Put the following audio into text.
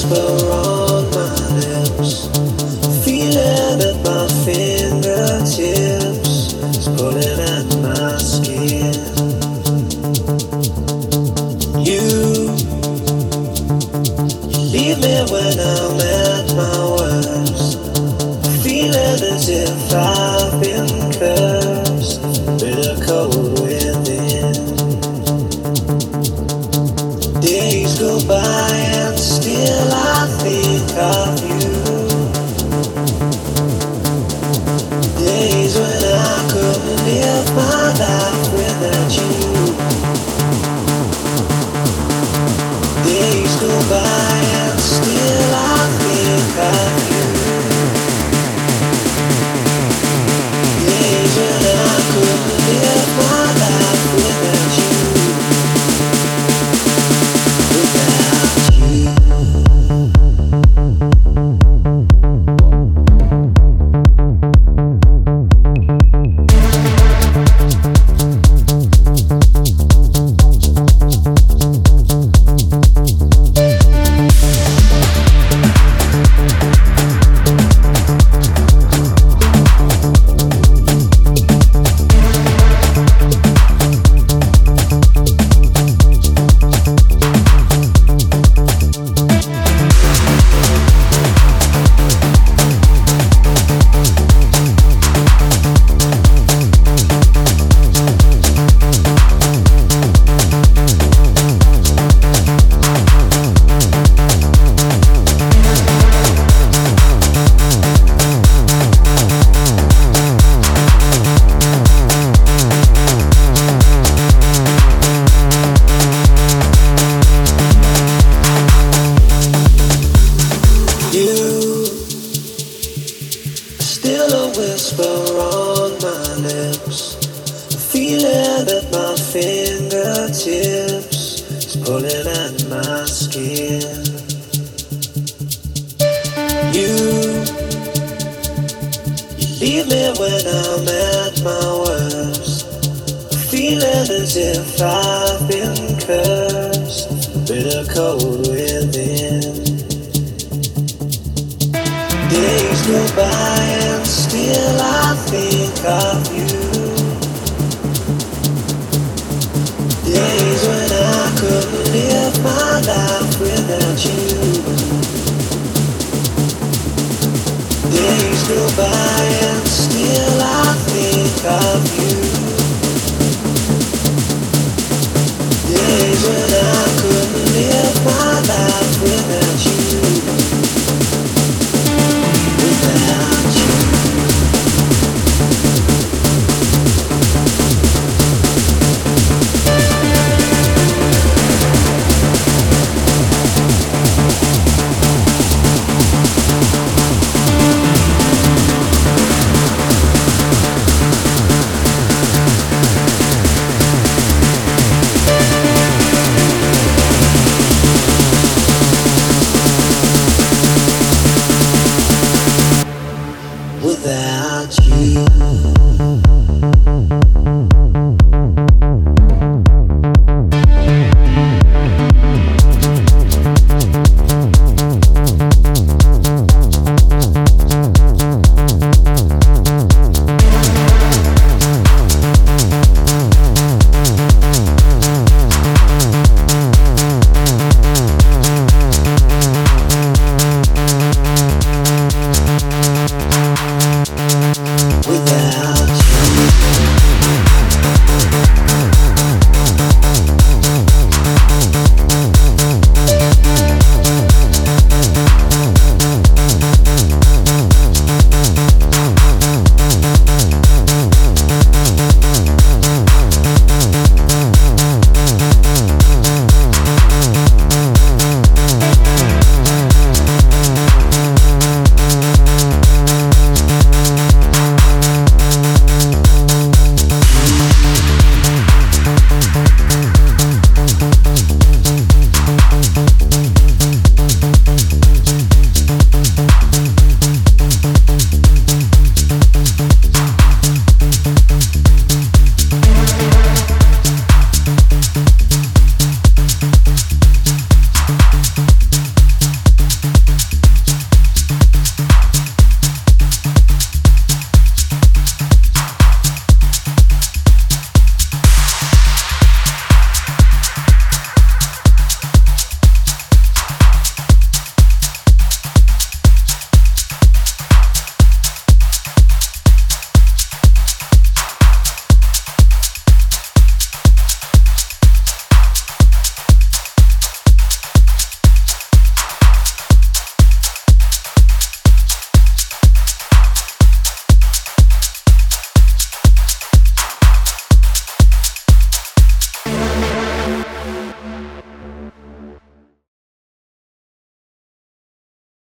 whisper on my lips, feeling at my fingertips, it's pulling at my skin. You leave me when I'm at my worst, feeling as if I've been cursed with a cold within. Days go by and still I think of you. Days when I couldn't live my life without you. Days go by and still I think of you. Days when I couldn't live my life without you. Days go by and still I think of you.